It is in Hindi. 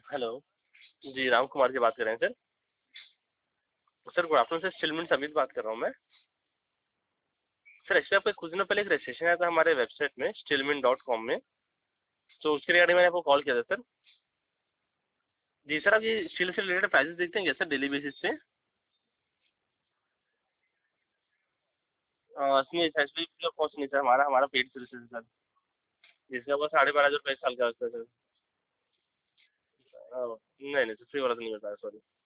हेलो। जी, राम कुमार जी बात कर रहे हैं sir? Sir good afternoon sir, Stillman से अमित बात कर रहा हूँ मैं। सर एक्चुअली आपका कुछ दिनों पहले एक रजिस्ट्रेशन आया था हमारे वेबसाइट में stillman.com में, तो उसके रिगार्डिंग मैंने आपको कॉल किया था सर। जी सर, आप ये स्टील से रिलेटेड प्राइसेस देखते हैं क्या सर डेली बेसिस पे? नहीं एचपी का कॉस्ट नहीं सर, हमारा हमारा पेड सर्विसेज है सर, जिसका वो 12,500 रुपये एक साल का होता है सर। नहीं नहीं सर, फ्री वाला तो नहीं होता है, सॉरी।